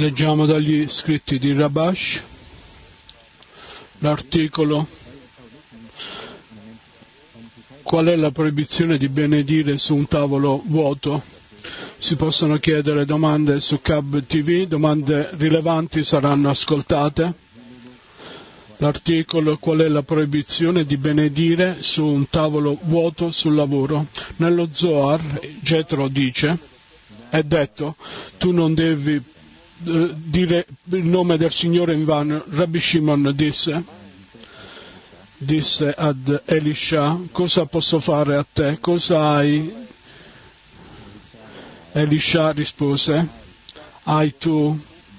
Leggiamo dagli scritti di Rabash, l'articolo qual è la proibizione di benedire su un tavolo vuoto. Si possono chiedere domande su Cab TV, domande rilevanti saranno ascoltate. L'articolo qual è la proibizione di benedire su un tavolo vuoto sul lavoro. Nello Zohar Getro dice, è detto, tu non devi dire il nome del Signore in vano. Rabbi Shimon disse ad Elisha, cosa posso fare a te? Cosa hai? Elisha rispose, hai tu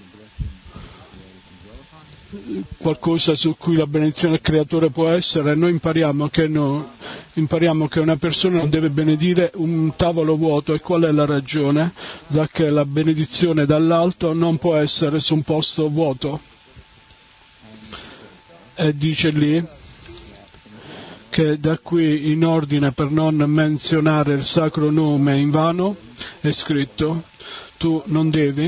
qualcosa su cui la benedizione del creatore può essere? Noi impariamo che una persona non deve benedire un tavolo vuoto. E qual è la ragione? Perché la benedizione dall'alto non può essere su un posto vuoto. E dice lì che da qui in ordine per non menzionare il sacro nome in vano è scritto, tu non devi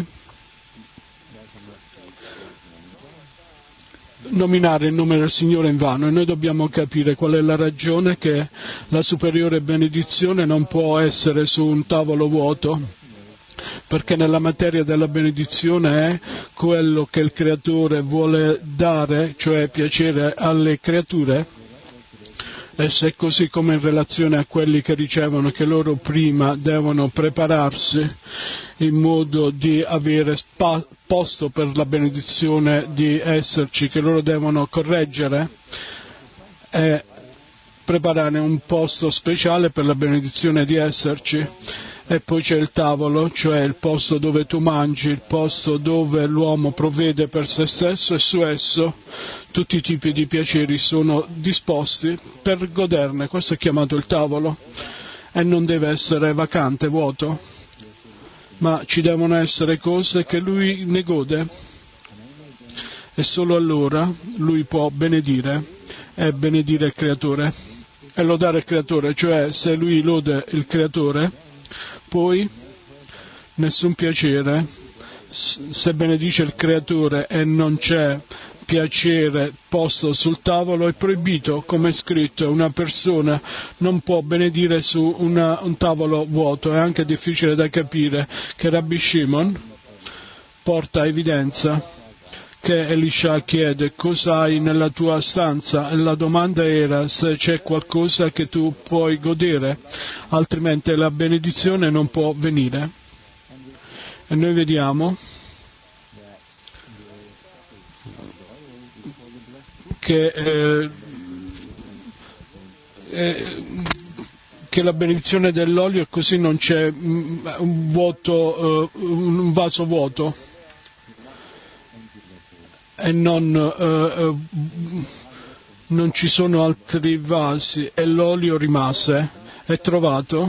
nominare il nome del Signore in vano. E noi dobbiamo capire qual è la ragione che la superiore benedizione non può essere su un tavolo vuoto, perché nella materia della benedizione è quello che il creatore vuole dare, cioè piacere alle creature. E se così come in relazione a quelli che ricevono, che loro prima devono prepararsi in modo di avere posto per la benedizione di esserci, che loro devono correggere e preparare un posto speciale per la benedizione di esserci. E poi c'è il tavolo, cioè il posto dove tu mangi, il posto dove l'uomo provvede per se stesso, e su esso tutti i tipi di piaceri sono disposti per goderne. Questo è chiamato il tavolo, e non deve essere vacante, vuoto, ma ci devono essere cose che lui ne gode, e solo allora lui può benedire e benedire il creatore e lodare il creatore. Cioè, se lui lode il creatore, poi nessun piacere. Se benedice il creatore e non c'è piacere posto sul tavolo, è proibito, come è scritto. Una persona non può benedire su un tavolo vuoto. È anche difficile da capire che Rabbi Shimon porta a evidenza che Elisha chiede cosa hai nella tua stanza, e la domanda era se c'è qualcosa che tu puoi godere, altrimenti la benedizione non può venire. E noi vediamo che la benedizione dell'olio è così, non c'è un vaso vuoto, e non ci sono altri vasi, e l'olio rimase. È trovato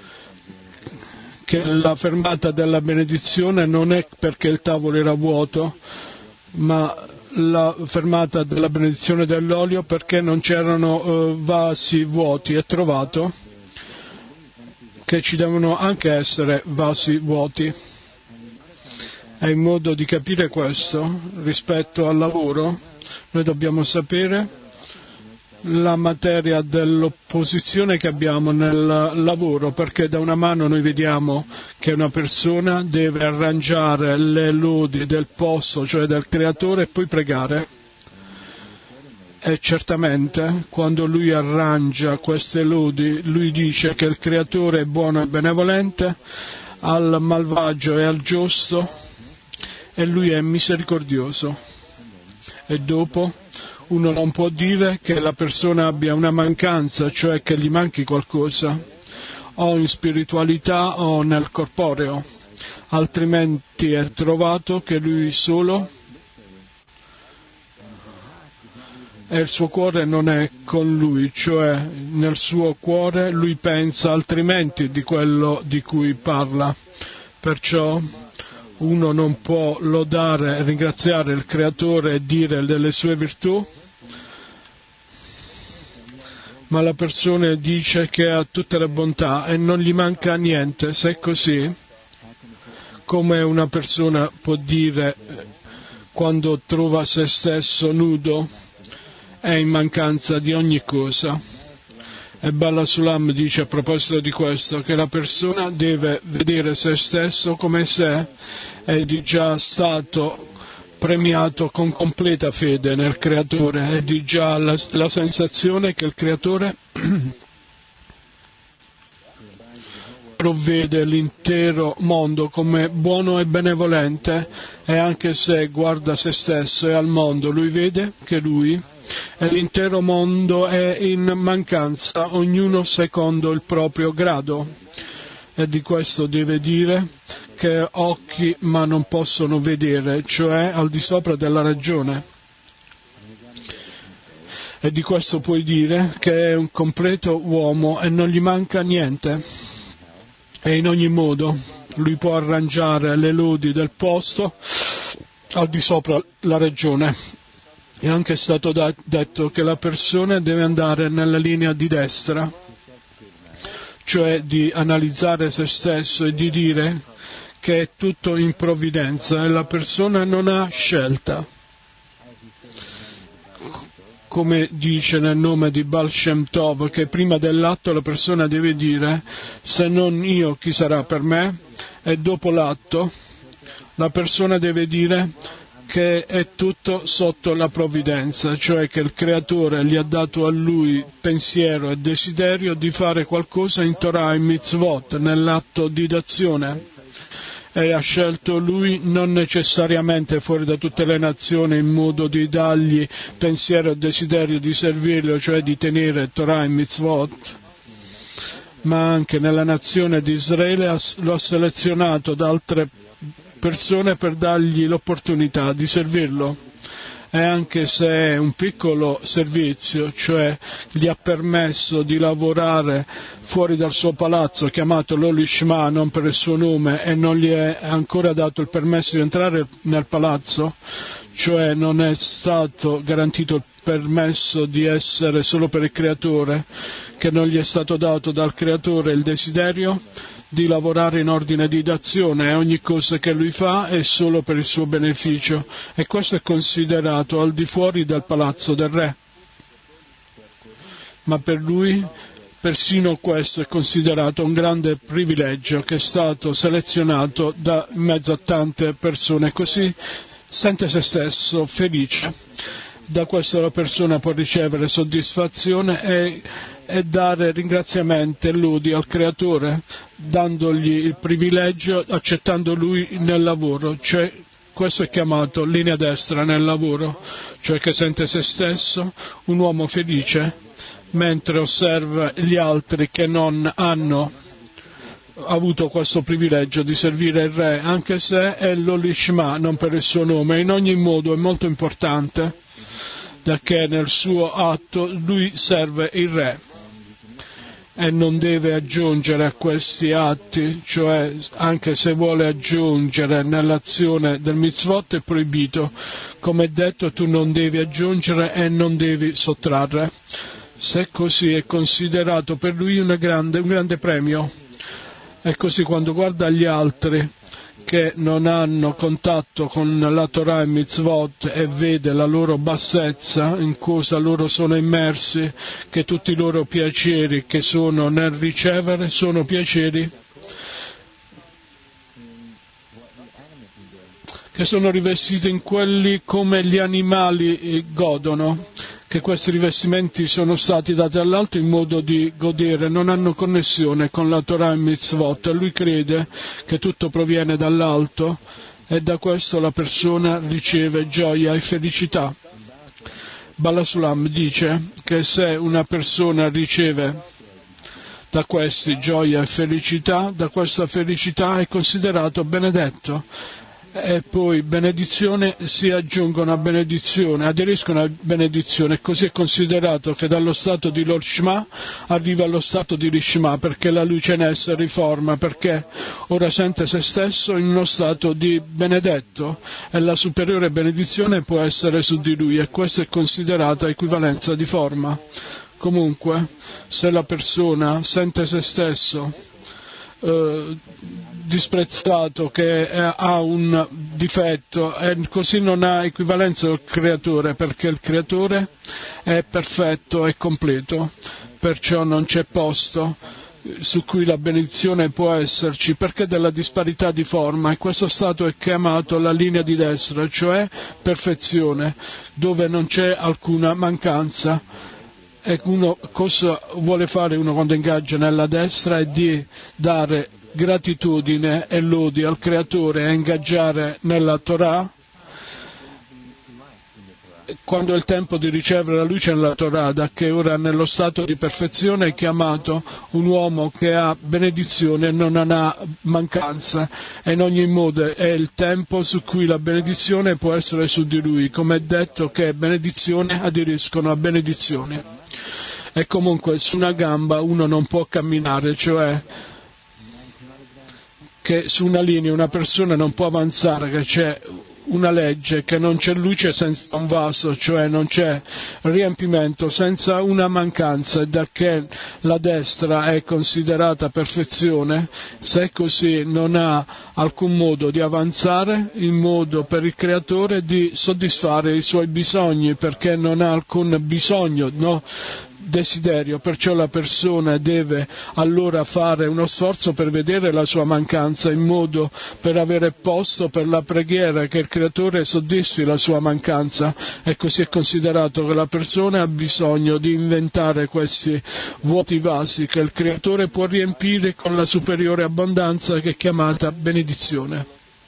che la fermata della benedizione non è perché il tavolo era vuoto, ma la fermata della benedizione dell'olio perché non c'erano vasi vuoti. È trovato che ci devono anche essere vasi vuoti. E in modo di capire questo, rispetto al lavoro, noi dobbiamo sapere la materia dell'opposizione che abbiamo nel lavoro, perché da una mano noi vediamo che una persona deve arrangiare le lodi del posto, cioè del creatore, e poi pregare. E certamente quando lui arrangia queste lodi, lui dice che il creatore è buono e benevolente al malvagio e al giusto, e lui è misericordioso. E dopo uno non può dire che la persona abbia una mancanza, cioè che gli manchi qualcosa, o in spiritualità o nel corporeo, altrimenti è trovato che lui solo e il suo cuore non è con lui, cioè nel suo cuore lui pensa altrimenti di quello di cui parla. Perciò uno non può lodare e ringraziare il creatore e dire delle sue virtù, ma la persona dice che ha tutte le bontà e non gli manca niente. Se è così, come una persona può dire quando trova se stesso nudo è in mancanza di ogni cosa. E Bala Sulam dice a proposito di questo che la persona deve vedere se stesso come se è già stato premiato con completa fede nel Creatore, è di già la sensazione che il Creatore provvede l'intero mondo come buono e benevolente, e anche se guarda se stesso e al mondo, lui vede che lui e l'intero mondo è in mancanza, ognuno secondo il proprio grado. E di questo deve dire che occhi ma non possono vedere, cioè al di sopra della ragione. E di questo puoi dire che è un completo uomo e non gli manca niente. E in ogni modo lui può arrangiare le lodi del posto al di sopra la ragione. È anche stato detto che la persona deve andare nella linea di destra, cioè di analizzare se stesso e di dire che è tutto in provvidenza e la persona non ha scelta. Come dice nel nome di Baal Shem Tov, che prima dell'atto la persona deve dire se non io chi sarà per me, e dopo l'atto la persona deve dire che è tutto sotto la provvidenza, cioè che il Creatore gli ha dato a lui pensiero e desiderio di fare qualcosa in Torah e Mitzvot, nell'atto di d'azione. E ha scelto lui non necessariamente fuori da tutte le nazioni in modo di dargli pensiero e desiderio di servirlo, cioè di tenere Torah e Mitzvot, ma anche nella nazione di Israele lo ha selezionato da altre persone per dargli l'opportunità di servirlo. E anche se è un piccolo servizio, cioè gli ha permesso di lavorare fuori dal suo palazzo, chiamato Lolishma, non per il suo nome, e non gli è ancora dato il permesso di entrare nel palazzo, cioè non è stato garantito il permesso di essere solo per il Creatore, che non gli è stato dato dal Creatore il desiderio di lavorare in ordine di d'azione, e ogni cosa che lui fa è solo per il suo beneficio, e questo è considerato al di fuori del palazzo del re. Ma per lui persino questo è considerato un grande privilegio, che è stato selezionato da in mezzo a tante persone, così sente se stesso felice. Da questo la persona può ricevere soddisfazione e dare ringraziamenti e lodi al Creatore, dandogli il privilegio, accettando lui nel lavoro, cioè questo è chiamato linea destra nel lavoro, cioè che sente se stesso un uomo felice mentre osserva gli altri che non hanno avuto questo privilegio di servire il re, anche se è l'Olishma, non per il suo nome. In ogni modo è molto importante, perché nel suo atto lui serve il re e non deve aggiungere a questi atti, cioè anche se vuole aggiungere nell'azione del mitzvot è proibito. Come detto, tu non devi aggiungere e non devi sottrarre. Se così è considerato per lui un grande premio. E così quando guarda gli altri che non hanno contatto con la Torah e Mitzvot e vede la loro bassezza, in cosa loro sono immersi, che tutti i loro piaceri che sono nel ricevere sono piaceri che sono rivestiti in quelli come gli animali godono, che questi rivestimenti sono stati dati all'alto in modo di godere, non hanno connessione con la Torah e Mitzvot, e lui crede che tutto proviene dall'alto e da questo la persona riceve gioia e felicità. Bala Sulam dice che se una persona riceve da questi gioia e felicità, da questa felicità è considerato benedetto. E poi benedizione si aggiungono a benedizione, aderiscono a benedizione, così è considerato che dallo stato di Lord Shema arriva allo stato di Rishma, perché la luce in essa riforma, perché ora sente se stesso in uno stato di benedetto e la superiore benedizione può essere su di lui, e questa è considerata equivalenza di forma. Comunque, se la persona sente se stesso disprezzato, che ha un difetto, e così non ha equivalenza col creatore, perché il creatore è perfetto e completo, perciò non c'è posto su cui la benedizione può esserci, perché della disparità di forma, e questo stato è chiamato la linea di destra, cioè perfezione, dove non c'è alcuna mancanza. E cosa vuole fare uno quando ingaggia nella destra? È di dare gratitudine e lodi al creatore e ingaggiare nella Torah. Quando è il tempo di ricevere la luce nella Torah, da che ora nello stato di perfezione è chiamato un uomo che ha benedizione e non ha mancanza, e in ogni modo è il tempo su cui la benedizione può essere su di lui, come è detto che benedizione aderiscono a benedizione. E comunque su una gamba uno non può camminare, cioè che su una linea una persona non può avanzare, che c'è una legge, che non c'è luce senza un vaso, cioè non c'è riempimento senza una mancanza, e da che la destra è considerata perfezione, se è così non ha alcun modo di avanzare in modo per il creatore di soddisfare i suoi bisogni, perché non ha alcun bisogno, no? Desiderio, perciò la persona deve allora fare uno sforzo per vedere la sua mancanza, in modo per avere posto per la preghiera che il creatore soddisfi la sua mancanza, e così è considerato che la persona ha bisogno di inventare questi vuoti vasi che il creatore può riempire con la superiore abbondanza che è chiamata benedizione.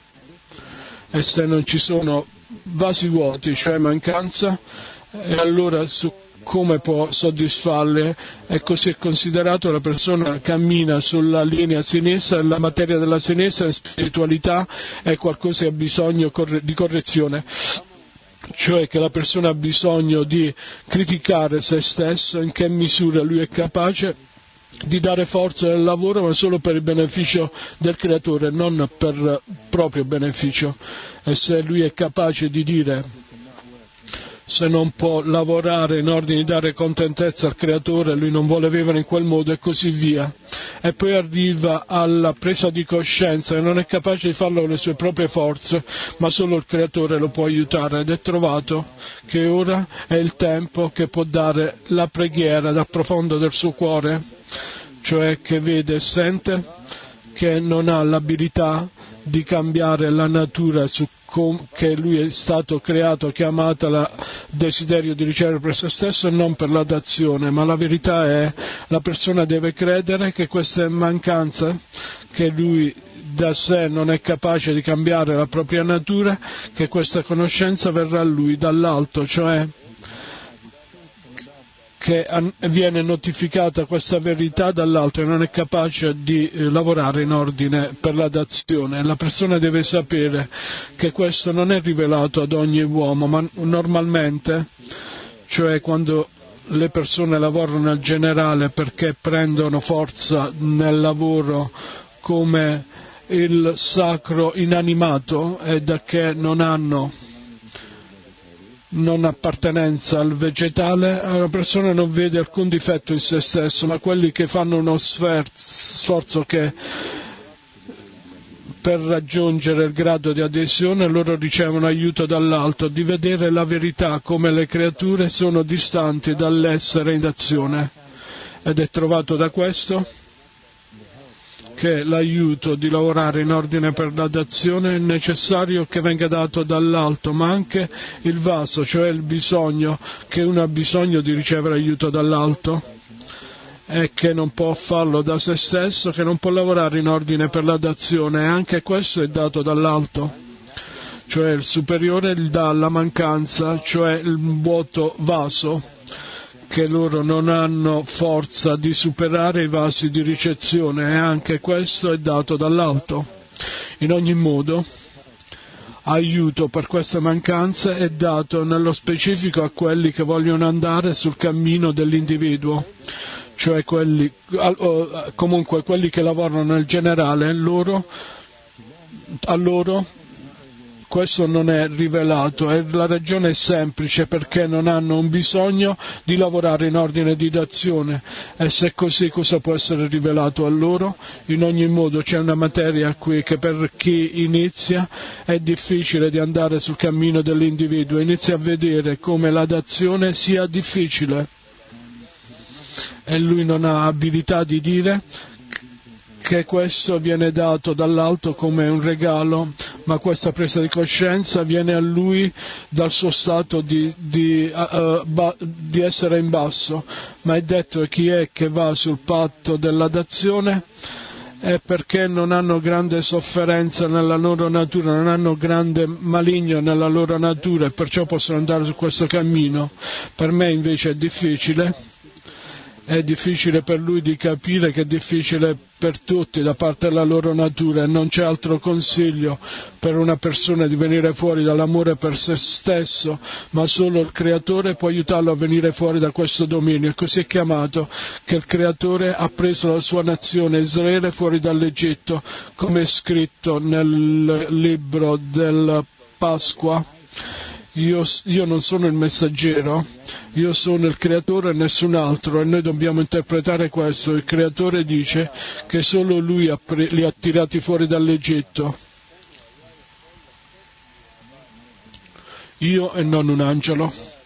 E se non ci sono vasi vuoti, cioè mancanza, e allora su come può soddisfarle? E così è considerato la persona cammina sulla linea sinistra, e la materia della sinistra è spiritualità, è qualcosa che ha bisogno di correzione, cioè che la persona ha bisogno di criticare se stesso, in che misura lui è capace di dare forza nel lavoro, ma solo per il beneficio del creatore, non per proprio beneficio. E se lui è capace di dire, se non può lavorare in ordine di dare contentezza al creatore, lui non vuole vivere in quel modo, e così via. E poi arriva alla presa di coscienza che non è capace di farlo con le sue proprie forze, ma solo il creatore lo può aiutare, ed è trovato che ora è il tempo che può dare la preghiera dal profondo del suo cuore, cioè che vede e sente che non ha l'abilità di cambiare la natura che lui è stato creato, chiamata la desiderio di ricevere per se stesso e non per la dazione, ma la verità è la persona deve credere che questa è mancanza, che lui da sé non è capace di cambiare la propria natura, che questa conoscenza verrà a lui dall'alto, cioè che viene notificata questa verità dall'alto e non è capace di lavorare in ordine per la dazione. La persona deve sapere che questo non è rivelato ad ogni uomo, ma normalmente, cioè quando le persone lavorano nel generale perché prendono forza nel lavoro come il sacro inanimato, e da che non appartenenza al vegetale, una persona non vede alcun difetto in se stesso, ma quelli che fanno uno sforzo che per raggiungere il grado di adesione loro ricevono aiuto dall'alto, di vedere la verità come le creature sono distanti dall'essere in azione, ed è trovato da questo che l'aiuto di lavorare in ordine per la dazione è necessario che venga dato dall'alto, ma anche il vaso, cioè il bisogno, che uno ha bisogno di ricevere aiuto dall'alto e che non può farlo da se stesso, che non può lavorare in ordine per la dazione, e anche questo è dato dall'alto, cioè il superiore gli dà la mancanza, cioè il vuoto vaso, che loro non hanno forza di superare i vasi di ricezione, e anche questo è dato dall'alto. In ogni modo, aiuto per queste mancanze è dato nello specifico a quelli che vogliono andare sul cammino dell'individuo, cioè comunque quelli che lavorano nel generale, a loro questo non è rivelato, e la ragione è semplice: perché non hanno un bisogno di lavorare in ordine di d'azione. E se così, cosa può essere rivelato a loro? In ogni modo c'è una materia qui che per chi inizia è difficile di andare sul cammino dell'individuo, inizia a vedere come la d'azione sia difficile e lui non ha abilità di dire che questo viene dato dall'alto come un regalo, ma questa presa di coscienza viene a lui dal suo stato di essere in basso. Ma è detto che chi è che va sul patto della d'azione è perché non hanno grande sofferenza nella loro natura, non hanno grande maligno nella loro natura, e perciò possono andare su questo cammino. Per me invece è difficile per lui di capire che è difficile per tutti da parte della loro natura, e non c'è altro consiglio per una persona di venire fuori dall'amore per se stesso, ma solo il Creatore può aiutarlo a venire fuori da questo dominio. E così è chiamato che il Creatore ha preso la sua nazione Israele fuori dall'Egitto, come è scritto nel libro della Pasqua. Io non sono il messaggero, io sono il Creatore e nessun altro, e noi dobbiamo interpretare questo. Il Creatore dice che solo Lui li ha tirati fuori dall'Egitto. Io e non un angelo.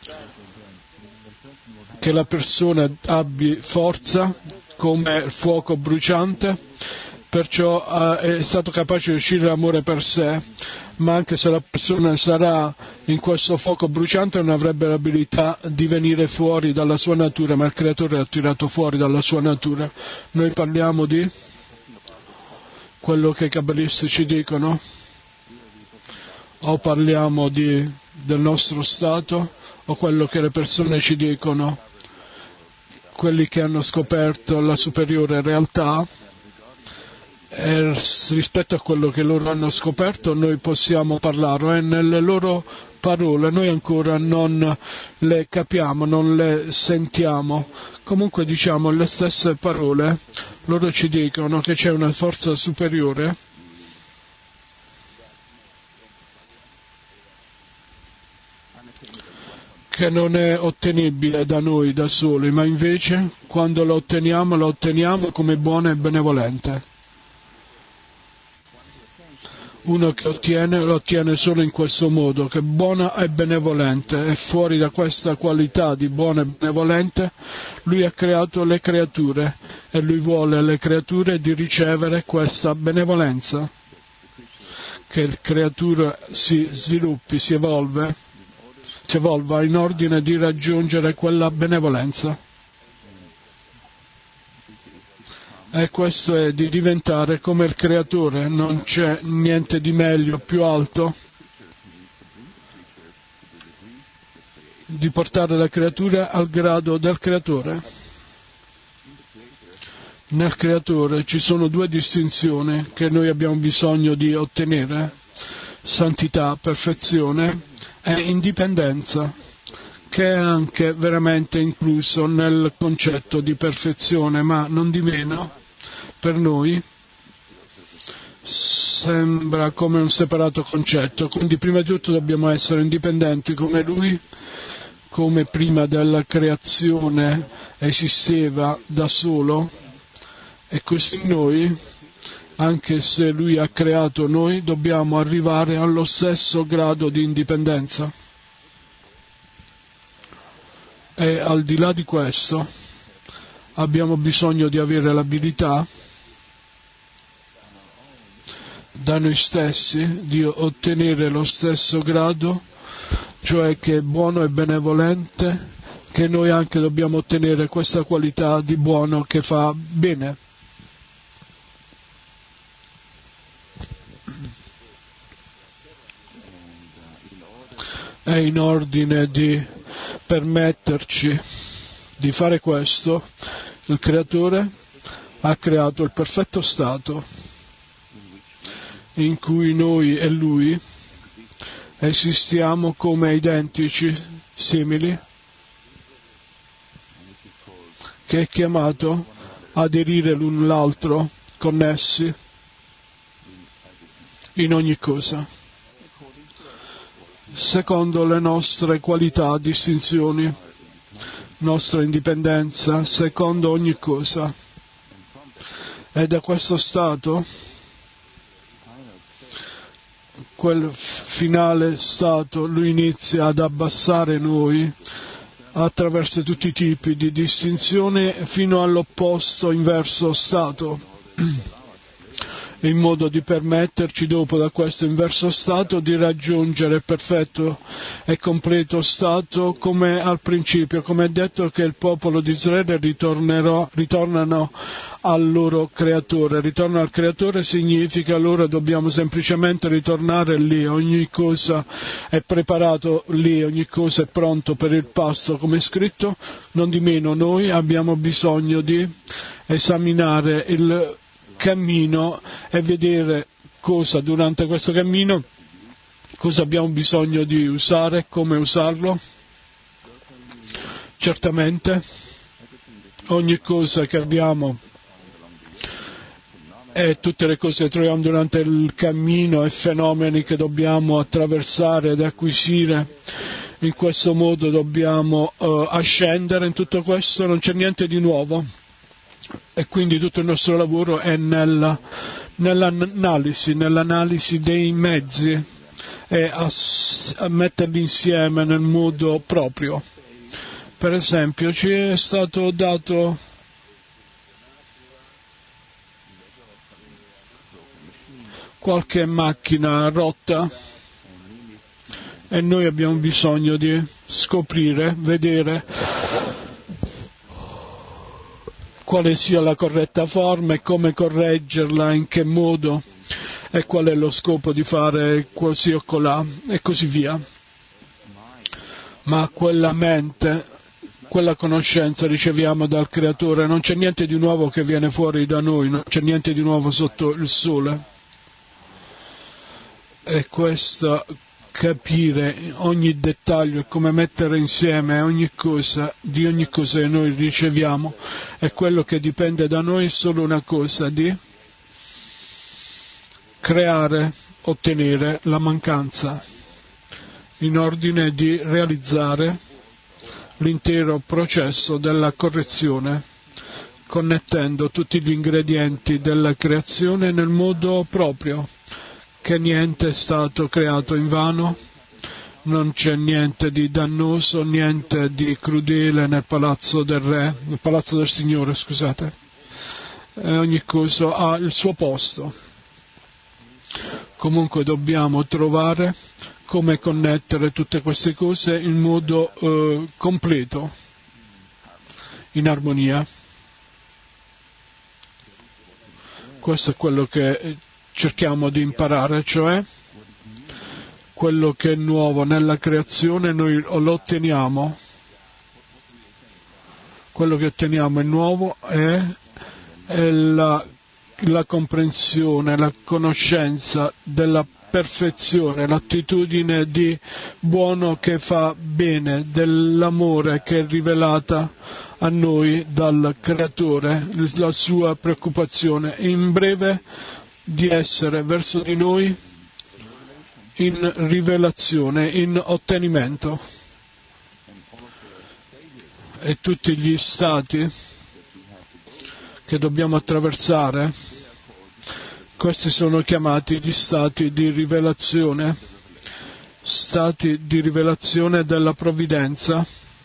Che la persona abbia forza come il fuoco bruciante, perciò è stato capace di uscire l'amore per sé, ma anche se la persona sarà in questo fuoco bruciante non avrebbe l'abilità di venire fuori dalla sua natura, ma il Creatore l'ha tirato fuori dalla sua natura. Noi parliamo di quello che i cabalisti ci dicono, o parliamo del nostro stato, o quello che le persone ci dicono, quelli che hanno scoperto la superiore realtà. E rispetto a quello che loro hanno scoperto noi possiamo parlare, e nelle loro parole noi ancora non le capiamo, non le sentiamo. Comunque diciamo le stesse parole, loro ci dicono che c'è una forza superiore che non è ottenibile da noi da soli, ma invece quando la otteniamo come buona e benevolente. Uno che lo ottiene solo in questo modo, che è buona e benevolente, e fuori da questa qualità di buona e benevolente lui ha creato le creature, e lui vuole le creature di ricevere questa benevolenza, che il creatura si sviluppi, si evolva in ordine di raggiungere quella benevolenza. E questo è di diventare come il Creatore. Non c'è niente di meglio, più alto, di portare la creatura al grado del Creatore. Nel Creatore ci sono due distinzioni che noi abbiamo bisogno di ottenere: santità, perfezione, e indipendenza, che è anche veramente incluso nel concetto di perfezione, ma non di meno per noi sembra come un separato concetto. Quindi prima di tutto dobbiamo essere indipendenti come Lui, come prima della creazione esisteva da solo, e così noi, anche se Lui ha creato noi, dobbiamo arrivare allo stesso grado di indipendenza. E al di là di questo abbiamo bisogno di avere l'abilità da noi stessi di ottenere lo stesso grado, cioè che è buono e benevolente, che noi anche dobbiamo ottenere questa qualità di buono che fa bene. E in ordine di permetterci di fare questo, il Creatore ha creato il perfetto stato in cui noi e Lui esistiamo come identici, simili, che è chiamato a aderire l'un all'altro, connessi in ogni cosa. secondo le nostre qualità, distinzioni, nostra indipendenza, secondo ogni cosa. E da questo stato, quel finale stato, lui inizia ad abbassare noi attraverso tutti i tipi di distinzione fino all'opposto inverso stato, in modo di permetterci dopo da questo inverso stato di raggiungere il perfetto e completo stato come al principio, come è detto che il popolo di Israele ritornano al loro creatore. Ritorno al creatore significa allora dobbiamo semplicemente ritornare lì, ogni cosa è preparato lì, ogni cosa è pronto per il pasto, come è scritto. Non di meno noi abbiamo bisogno di esaminare il cammino e vedere cosa durante questo cammino, cosa abbiamo bisogno di usare, come usarlo. Certamente ogni cosa che abbiamo e tutte le cose che troviamo durante il cammino e fenomeni che dobbiamo attraversare ed acquisire, in questo modo dobbiamo ascendere in tutto questo, non c'è niente di nuovo. E quindi tutto il nostro lavoro è nell'analisi dei mezzi e a metterli insieme nel modo proprio. Per esempio ci è stato dato qualche macchina rotta e noi abbiamo bisogno di scoprire, vedere quale sia la corretta forma e come correggerla, in che modo e qual è lo scopo di fare così o colà e così via. Ma quella mente, quella conoscenza riceviamo dal Creatore, non c'è niente di nuovo che viene fuori da noi, non c'è niente di nuovo sotto il sole. E questo capire ogni dettaglio e come mettere insieme ogni cosa, di ogni cosa che noi riceviamo, è quello che dipende da noi, è solo una cosa, di creare, ottenere la mancanza, in ordine di realizzare l'intero processo della correzione, connettendo tutti gli ingredienti della creazione nel modo proprio, che niente è stato creato invano, non c'è niente di dannoso, niente di crudele nel palazzo del re, nel palazzo del Signore, scusate. Ogni cosa ha il suo posto. Comunque dobbiamo trovare come connettere tutte queste cose in modo completo, in armonia. Questo è quello che cerchiamo di imparare, cioè quello che è nuovo nella creazione noi lo otteniamo. Quello che otteniamo è nuovo è la comprensione, la conoscenza della perfezione, l'attitudine di buono che fa bene, dell'amore che è rivelata a noi dal Creatore, la sua preoccupazione, in breve di essere verso di noi in rivelazione, in ottenimento. E tutti gli stati che dobbiamo attraversare, questi sono chiamati gli stati di rivelazione della provvidenza.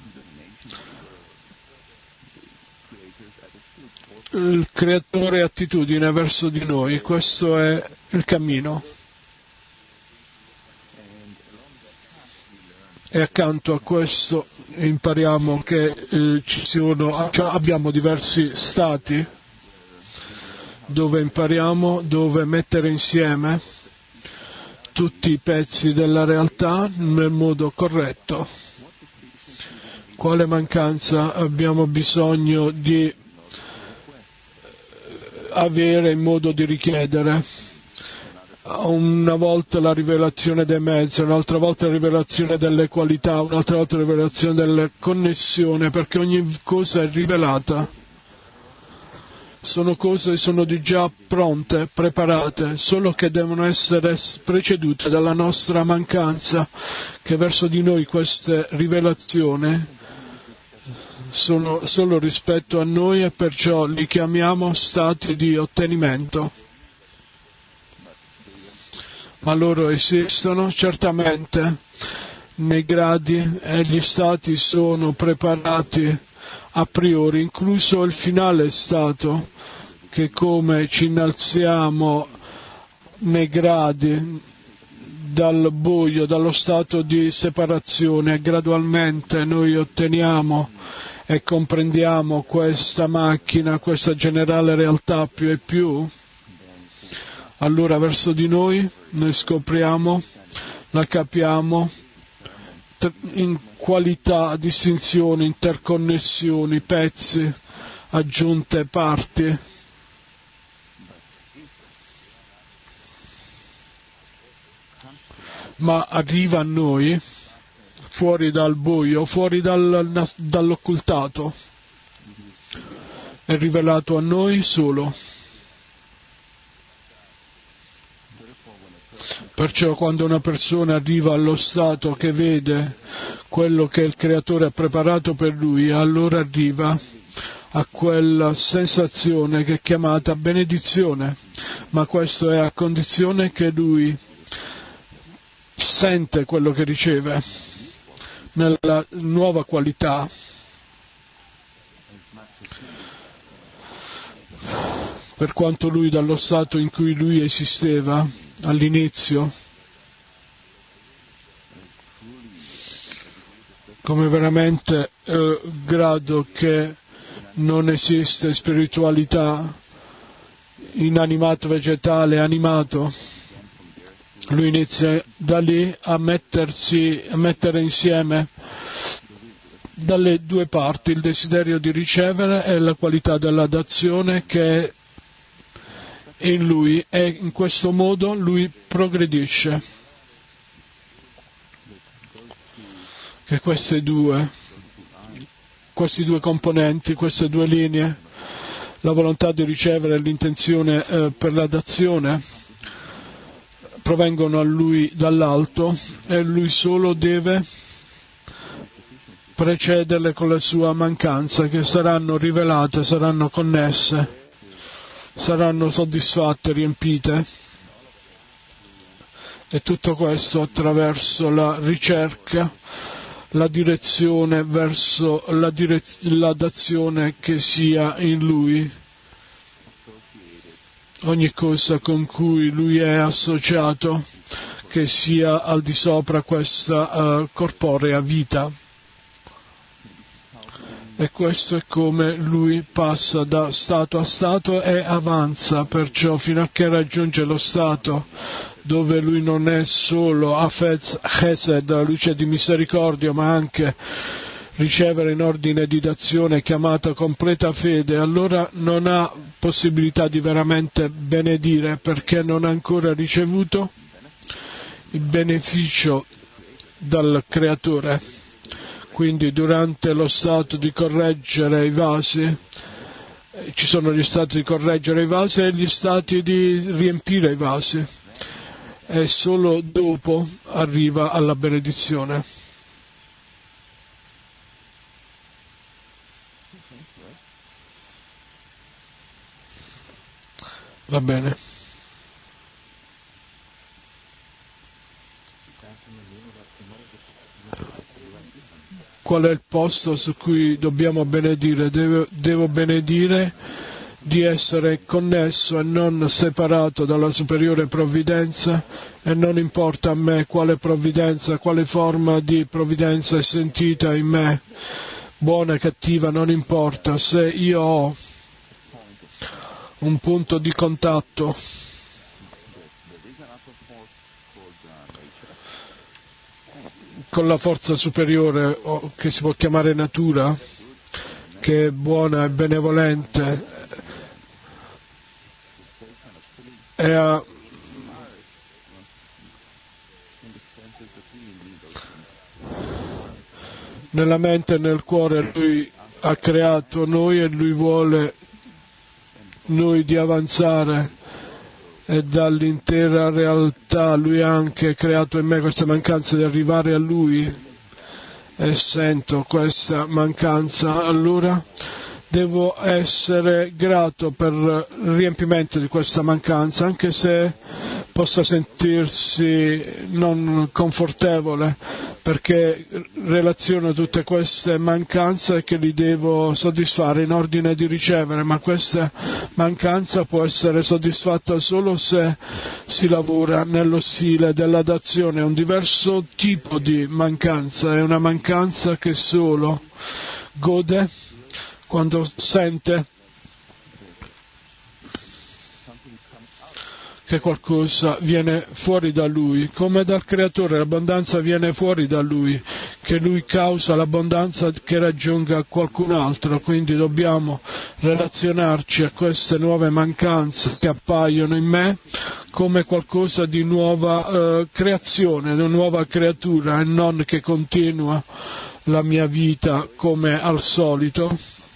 Il creatore è attitudine verso di noi, questo è il cammino. E accanto a questo impariamo che abbiamo diversi stati dove impariamo, dove mettere insieme tutti i pezzi della realtà nel modo corretto. Quale mancanza abbiamo bisogno di avere in modo di richiedere? Una volta la rivelazione dei mezzi, un'altra volta la rivelazione delle qualità, un'altra volta la rivelazione della connessione, perché ogni cosa è rivelata sono cose, sono di già pronte, preparate, solo che devono essere precedute dalla nostra mancanza, che verso di noi queste rivelazioni sono solo rispetto a noi, e perciò li chiamiamo stati di ottenimento. Ma loro esistono certamente nei gradi, e gli stati sono preparati a priori, incluso il finale stato, che come ci innalziamo nei gradi dal buio, dallo stato di separazione, gradualmente noi otteniamo e comprendiamo questa macchina, questa generale realtà più e più. Allora verso di noi scopriamo, la capiamo in qualità, distinzioni, interconnessioni, pezzi, aggiunte, parti. Ma arriva a noi, fuori dal buio, fuori dall'occultato, è rivelato a noi solo. Perciò quando una persona arriva allo stato che vede quello che il Creatore ha preparato per lui, allora arriva a quella sensazione che è chiamata benedizione, ma questo è a condizione che lui sente quello che riceve nella nuova qualità. Per quanto lui dallo stato in cui lui esisteva all'inizio, come veramente grado che non esiste spiritualità, inanimato, vegetale, animato, lui inizia da lì a mettere insieme dalle due parti il desiderio di ricevere e la qualità della dazione che è in lui, e in questo modo lui progredisce. Che questi due componenti, queste due linee, la volontà di ricevere e l'intenzione per la dazione, provengono a lui dall'alto, e lui solo deve precederle con la sua mancanza, che saranno rivelate, saranno connesse, saranno soddisfatte, riempite, e tutto questo attraverso la ricerca, la direzione verso la dazione che sia in lui. Ogni cosa con cui lui è associato, che sia al di sopra questa corporea vita. E questo è come lui passa da stato a stato e avanza, perciò fino a che raggiunge lo stato dove lui non è solo Hafez Chesed, la luce di misericordia, ma anche ricevere in ordine di dazione chiamata completa fede, allora non ha possibilità di veramente benedire, perché non ha ancora ricevuto il beneficio dal Creatore. Quindi durante lo stato di correggere i vasi, ci sono gli stati di correggere i vasi e gli stati di riempire i vasi, e solo dopo arriva alla benedizione. Va bene. Qual è il posto su cui dobbiamo benedire? Devo benedire di essere connesso e non separato dalla superiore provvidenza, e non importa a me quale provvidenza, quale forma di provvidenza è sentita in me, buona e cattiva, non importa. Se io ho un punto di contatto con la forza superiore, che si può chiamare natura, che è buona e benevolente, e nella mente e nel cuore lui ha creato noi, e lui vuole noi di avanzare e dall'intera realtà Lui ha anche creato in me questa mancanza di arrivare a Lui e sento questa mancanza, allora devo essere grato per il riempimento di questa mancanza, anche se possa sentirsi non confortevole, perché relaziono tutte queste mancanze che li devo soddisfare in ordine di ricevere, ma questa mancanza può essere soddisfatta solo se si lavora nello stile dell'adazione. È un diverso tipo di mancanza, è una mancanza che solo gode quando sente che qualcosa viene fuori da Lui, come dal Creatore l'abbondanza viene fuori da Lui, che Lui causa l'abbondanza che raggiunga qualcun altro, quindi dobbiamo relazionarci a queste nuove mancanze che appaiono in me come qualcosa di nuova creazione, di una nuova creatura e non che continua la mia vita come al solito.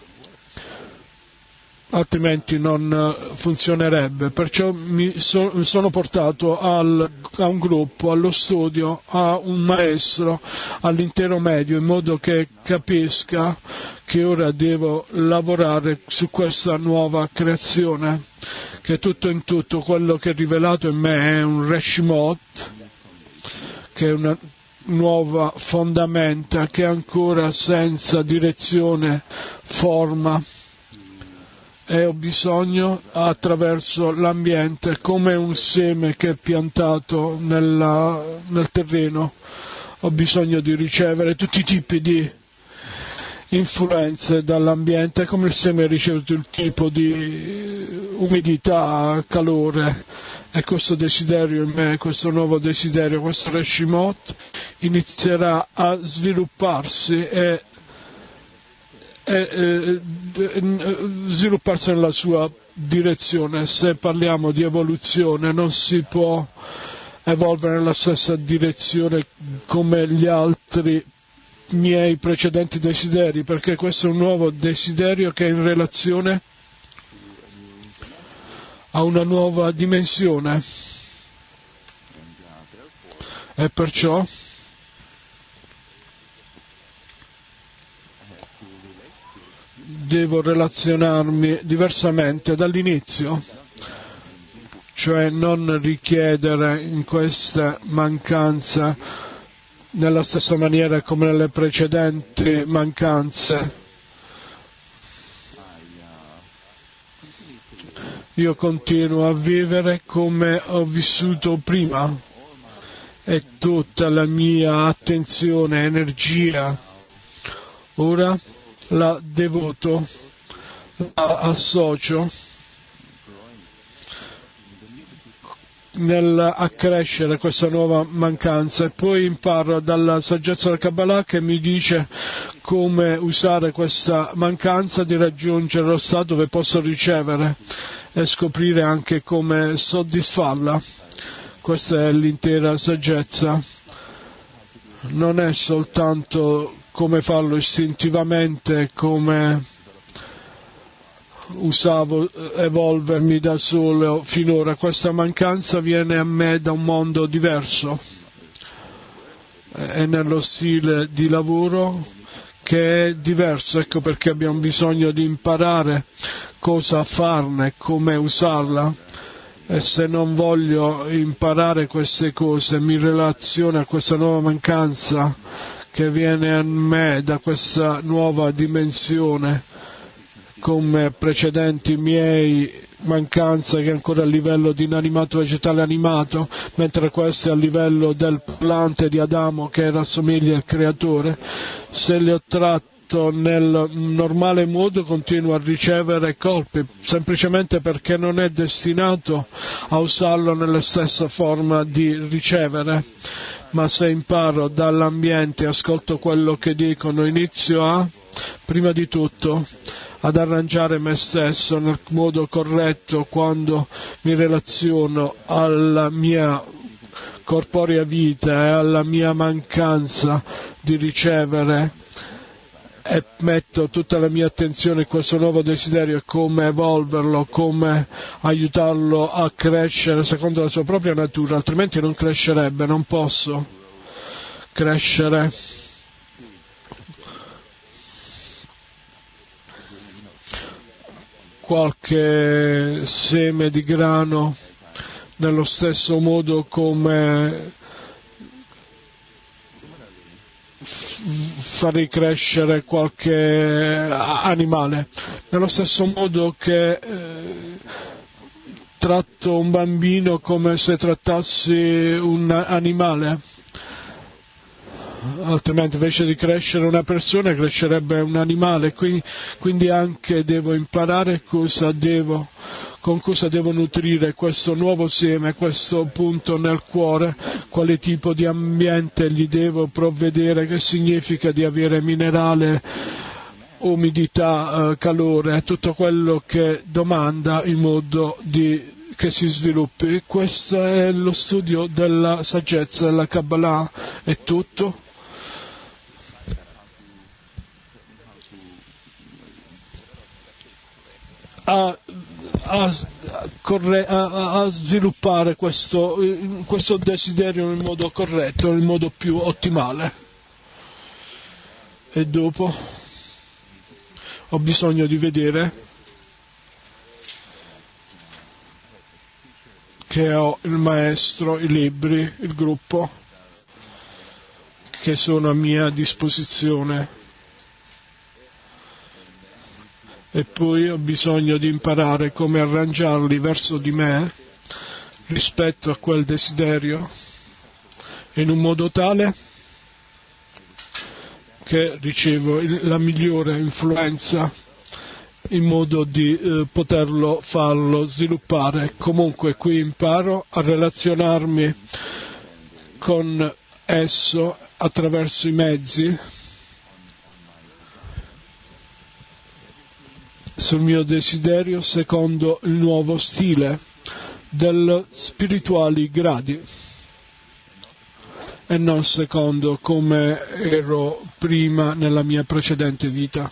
Altrimenti non funzionerebbe, perciò mi sono portato a un gruppo, allo studio, a un maestro, all'intero medio, in modo che capisca che ora devo lavorare su questa nuova creazione, che tutto in tutto quello che è rivelato in me è un Reshimot, che è una nuova fondamenta che è ancora senza direzione, forma, e ho bisogno attraverso l'ambiente, come un seme che è piantato nel terreno, ho bisogno di ricevere tutti i tipi di influenze dall'ambiente, come il seme ha ricevuto il tipo di umidità, calore, e questo desiderio in me, questo nuovo desiderio, questo Reshimot inizierà a svilupparsi e svilupparsi nella sua direzione. Se parliamo di evoluzione non si può evolvere nella stessa direzione come gli altri miei precedenti desideri, perché questo è un nuovo desiderio che è in relazione a una nuova dimensione e perciò devo relazionarmi diversamente dall'inizio, cioè non richiedere in questa mancanza nella stessa maniera come nelle precedenti mancanze. Io continuo a vivere come ho vissuto prima e tutta la mia attenzione, energia, ora la devoto, la associo nell'accrescere questa nuova mancanza, e poi imparo dalla saggezza del Kabbalah che mi dice come usare questa mancanza di raggiungere lo stato dove posso ricevere e scoprire anche come soddisfarla. Questa è l'intera saggezza, non è soltanto come farlo istintivamente, come usavo evolvermi da solo finora. Questa mancanza viene a me da un mondo diverso, è nello stile di lavoro che è diverso, ecco perché abbiamo bisogno di imparare cosa farne, come usarla, e se non voglio imparare queste cose mi relaziono a questa nuova mancanza che viene a me da questa nuova dimensione, come precedenti miei mancanze che è ancora a livello di inanimato vegetale animato, mentre questo è a livello del plante di Adamo che rassomiglia al creatore. Se li ho tratto nel normale modo continuo a ricevere colpi, semplicemente perché non è destinato a usarlo nella stessa forma di ricevere. Ma se imparo dall'ambiente, ascolto quello che dicono, inizio prima di tutto, ad arrangiare me stesso nel modo corretto quando mi relaziono alla mia corporea vita e alla mia mancanza di ricevere e metto tutta la mia attenzione in questo nuovo desiderio e come evolverlo, come aiutarlo a crescere secondo la sua propria natura, altrimenti non crescerebbe, non posso crescere. Qualche seme di grano nello stesso modo come farei crescere qualche animale, nello stesso modo che tratto un bambino come se trattassi un animale, altrimenti invece di crescere una persona crescerebbe un animale, quindi anche devo imparare con cosa devo nutrire questo nuovo seme, questo punto nel cuore, quale tipo di ambiente gli devo provvedere, che significa di avere minerale, umidità, calore, tutto quello che domanda in modo che si sviluppi. Questo è lo studio della saggezza della Kabbalah, è tutto. A sviluppare questo desiderio nel modo corretto, nel modo più ottimale. E dopo ho bisogno di vedere che ho il maestro, i libri, il gruppo che sono a mia disposizione. E poi ho bisogno di imparare come arrangiarli verso di me rispetto a quel desiderio in un modo tale che ricevo la migliore influenza in modo di farlo sviluppare. Comunque qui imparo a relazionarmi con esso attraverso i mezzi sul mio desiderio secondo il nuovo stile dei spirituali gradi e non secondo come ero prima nella mia precedente vita.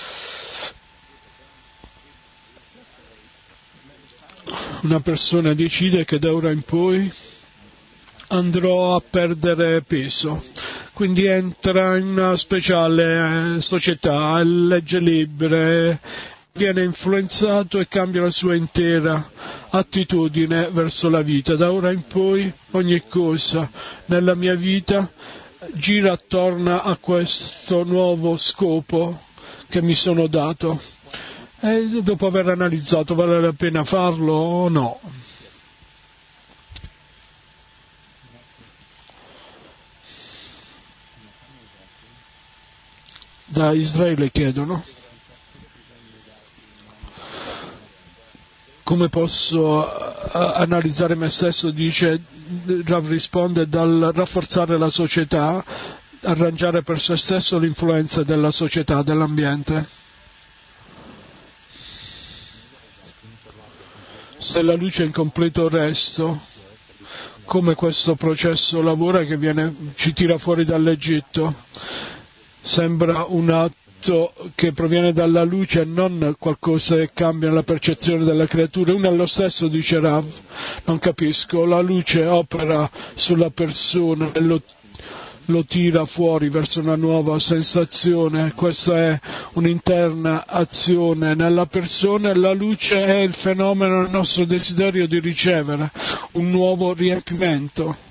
Una persona decide che da ora in poi andrò a perdere peso, quindi entra in una speciale società, legge libri, viene influenzato e cambia la sua intera attitudine verso la vita. Da ora in poi ogni cosa nella mia vita gira attorno a questo nuovo scopo che mi sono dato. E dopo aver analizzato vale la pena farlo o no. Da Israele chiedono: come posso analizzare me stesso? Dice, Rav risponde, dal rafforzare la società, arrangiare per se stesso l'influenza della società, dell'ambiente. Se la luce è in completo resto, come questo processo lavora che ci tira fuori dall'Egitto, sembra un atto che proviene dalla luce e non qualcosa che cambia la percezione della creatura. Uno è lo stesso, dice Rav, non capisco, la luce opera sulla persona e lo tira fuori verso una nuova sensazione. Questa è un'interna azione nella persona e la luce è il fenomeno del nostro desiderio di ricevere un nuovo riempimento.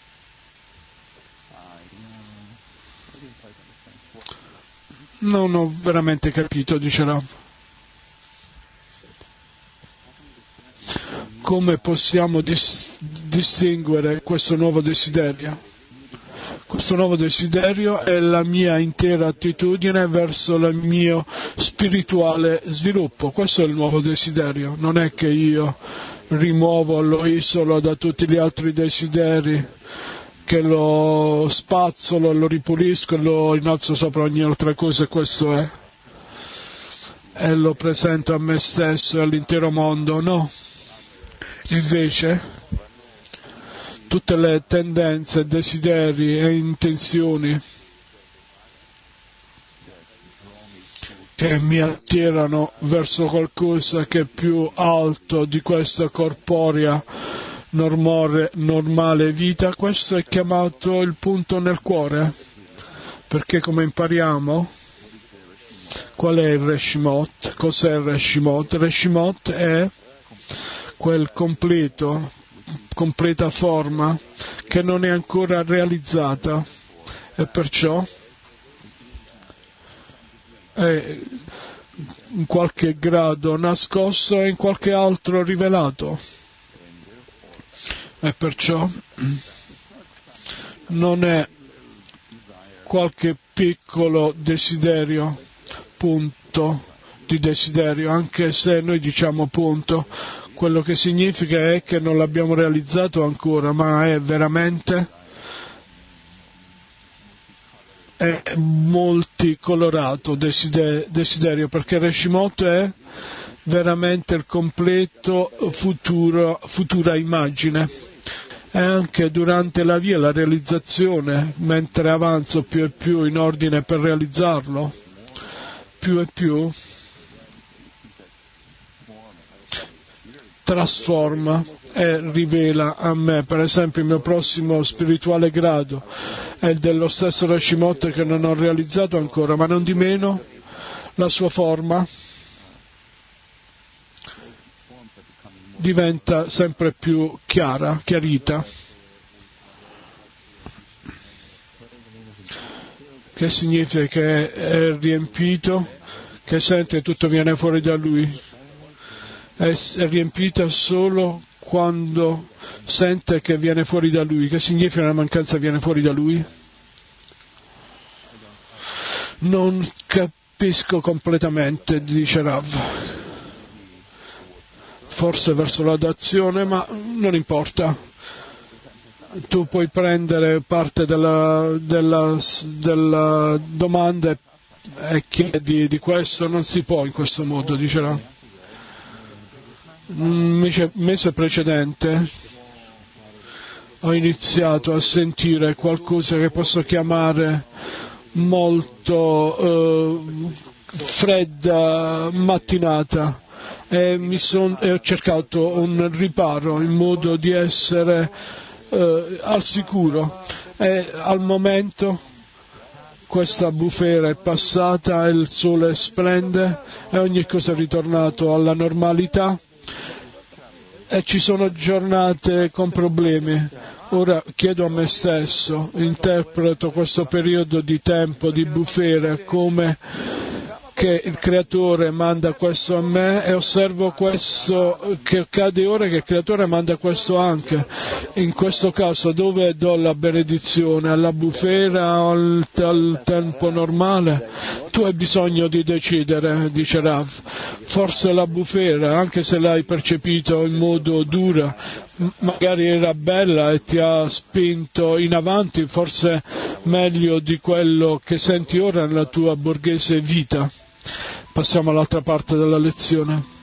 Non ho veramente capito, dice Rav. Come possiamo distinguere questo nuovo desiderio? Questo nuovo desiderio è la mia intera attitudine verso il mio spirituale sviluppo. Questo è il nuovo desiderio. Non è che io rimuovo, lo isolo da tutti gli altri desideri, che lo spazzolo, lo ripulisco e lo innalzo sopra ogni altra cosa. Questo è. E lo presento a me stesso e all'intero mondo. No. Invece, tutte le tendenze, desideri e intenzioni che mi attirano verso qualcosa che è più alto di questa corporea normale vita. Questo è chiamato il punto nel cuore, perché come impariamo, qual è il Reshimot? Cos'è il Reshimot? Il Reshimot è quel completa forma che non è ancora realizzata e perciò è in qualche grado nascosto e in qualche altro rivelato, e perciò non è qualche piccolo desiderio, punto di desiderio, anche se noi diciamo punto, quello che significa è che non l'abbiamo realizzato ancora, ma è veramente è multicolorato desiderio, perché Reshimot è veramente il completo futura immagine. E anche durante la via, la realizzazione, mentre avanzo più e più in ordine per realizzarlo, più e più trasforma e rivela a me. Per esempio il mio prossimo spirituale grado è dello stesso Reshimot che non ho realizzato ancora, ma non di meno la sua forma diventa sempre più chiarita. Che significa che è riempito, che sente che tutto viene fuori da lui. È riempita solo quando sente che viene fuori da lui. Che significa la mancanza viene fuori da lui? Non capisco completamente, dice Rav. Forse verso la dazione, ma non importa. Tu puoi prendere parte della domanda e chiedi di questo. Non si può in questo modo, dice Rav. Il mese precedente ho iniziato a sentire qualcosa che posso chiamare molto fredda mattinata e ho cercato un riparo in modo di essere al sicuro, e al momento questa bufera è passata, il sole splende e ogni cosa è ritornato alla normalità. E ci sono giornate con problemi. Ora chiedo a me stesso, interpreto questo periodo di tempo di bufera come che il Creatore manda questo a me, e osservo questo che accade ora, che il Creatore manda questo anche. In questo caso dove do la benedizione? Alla bufera o al tempo normale? Tu hai bisogno di decidere, dice Rav. Forse la bufera, anche se l'hai percepito in modo duro, magari era bella e ti ha spinto in avanti, forse meglio di quello che senti ora nella tua borghese vita. Passiamo all'altra parte della lezione.